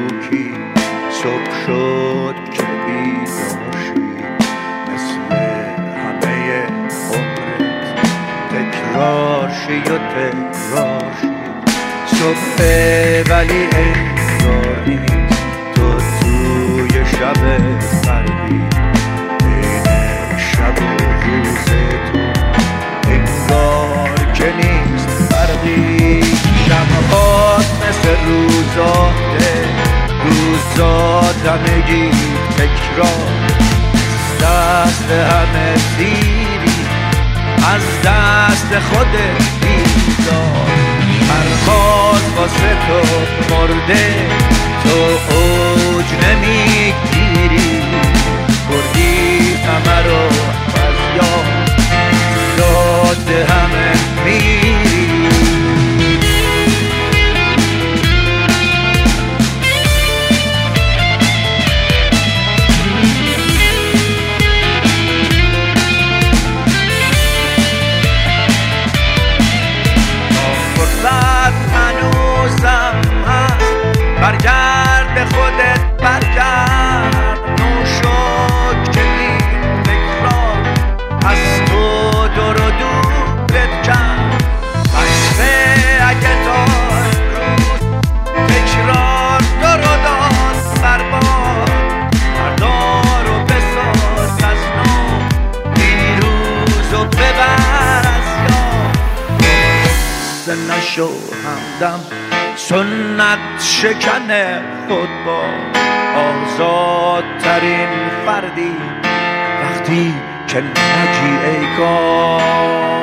مبروکی صبح شد که بیداشی مثل همه عمرت تکرارشی و تکرارشی صبح ولی انگار نیست تو توی شب فردی بین شب و روز تو انگار که نیست فرقی شبهات مثل روزاته روزات همگی تکرار دست همه سیری از دست خودت بیزار پرخاز واسه تو مرده تو اوج نمیگیری بردی همه رو از یاد داد همه میری برگرد خودت برگرد نوشد که این تکرار از تو دور و دورت کرد بسته اگه تا روز تکرار دور و داد برباد فردا رو بساز از نو دیروز رو ببر از یاد سه نشو همدم سنت شکن خود با آزادترین فردی وقتی که نگی ای کار